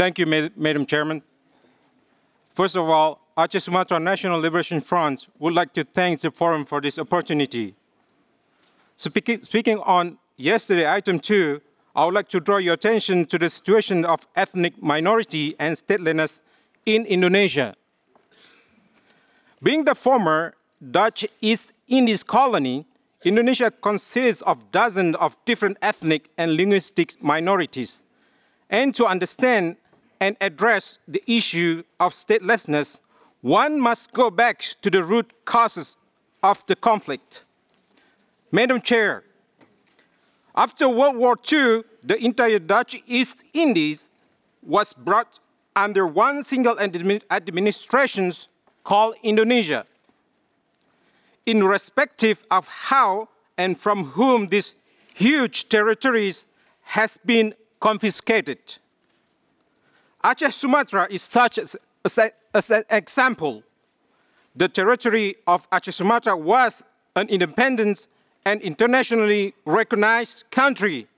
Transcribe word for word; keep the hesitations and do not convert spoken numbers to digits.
Thank you, Madam Chairman. First of all, Aceh Sumatra National Liberation Front would like to thank the forum for this opportunity. Speaking, speaking on yesterday, item two, I would like to draw your attention to the situation of ethnic minority and statelessness in Indonesia. Being the former Dutch East Indies colony, Indonesia consists of dozens of different ethnic and linguistic minorities. And to understand and address the issue of statelessness, one must go back to the root causes of the conflict. Madam Chair, after World War Two, the entire Dutch East Indies was brought under one single administration called Indonesia. In respective of how and from whom these huge territories has been confiscated. Aceh Sumatra is such as, as, as an example. The territory of Aceh Sumatra was an independent and internationally recognized country